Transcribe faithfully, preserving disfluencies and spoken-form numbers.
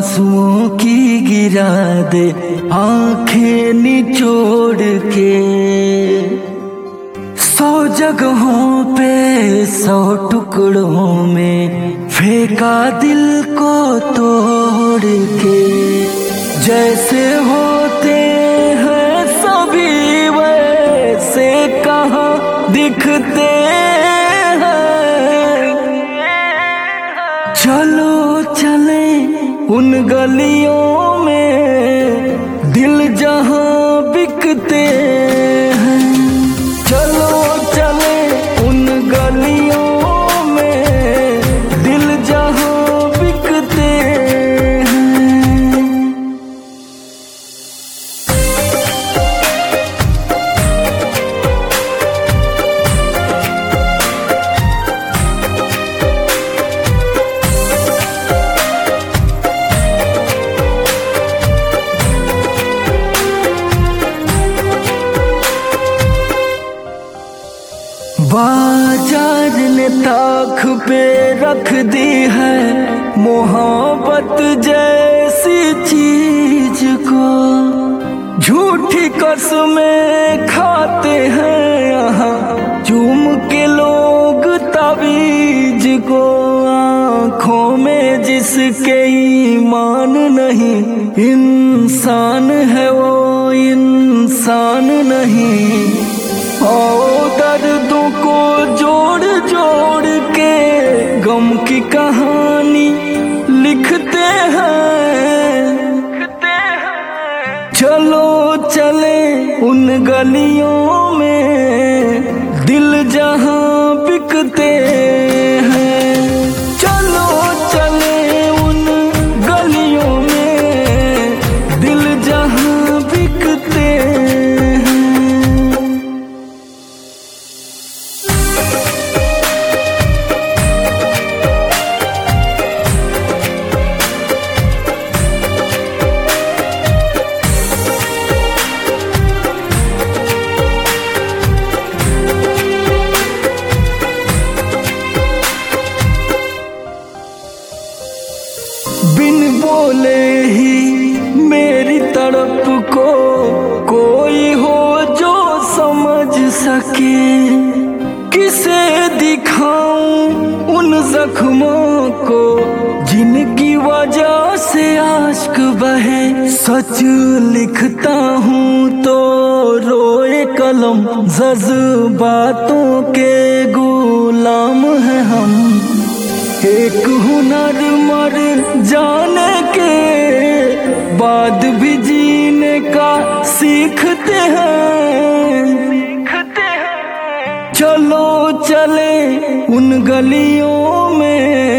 आंसुओं की गिरा दे आंखें निचोड़ के। सौ जगहों पे सौ टुकड़ों में फेंका दिल को तोड़ के। जैसे होते हैं सभी वैसे कहाँ दिखते हैं। चलो चले उन गलियों में दिल जहाँ बिकते हैं। चलो चले उन गलियों में दिल जहाँ बिकते हैं। बाजार ने ताख पे रख दी है मोहब्बत जैसी चीज को। झूठी कसमें खाते हैं यहाँ चूम के लोग ताबीज को। आँखों में जिसके ईमान नहीं इंसान है वो इंसान नहीं। और दर्दों को जोड़ जोड़ के गम की कहानी लिखते हैं। चलो चले उन गलियों में दिल जहाँ बिकते हैं। चलो चले उन गलियों में दिल जहाँ बिकते हैं। बिन बोले ही मेरी तड़प को कोई हो जो समझ सके। किसे दिखाऊं उन जख्मों को जिनकी वजह से आश्क बहे। सच लिखता हूँ तो रोए कलम जज्बातों के गुलाम हैं हम। एक हुनर मर जाने के बाद भी जीने का सीखते हैं। चलो चले उन गलियों में